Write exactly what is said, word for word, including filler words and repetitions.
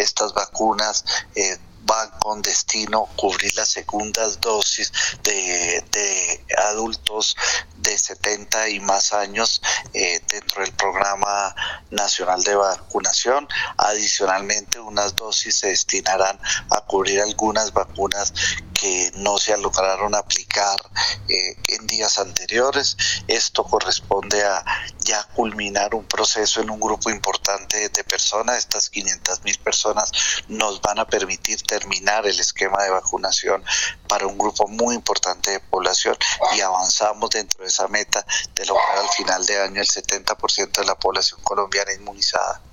estas vacunas eh, van con destino cubrir las segundas dosis de, de adultos de setenta y más años eh, dentro del Programa Nacional de Vacunación. Adicionalmente, unas dosis se destinarán a cubrir algunas vacunas que no se lograron aplicar eh, en días anteriores. Esto corresponde a ya culminar un proceso en un grupo importante de personas. Estas quinientas mil personas nos van a permitir terminar el esquema de vacunación para un grupo muy importante de población y avanzamos dentro de esa meta de lograr al final de año el setenta por ciento de la población colombiana inmunizada.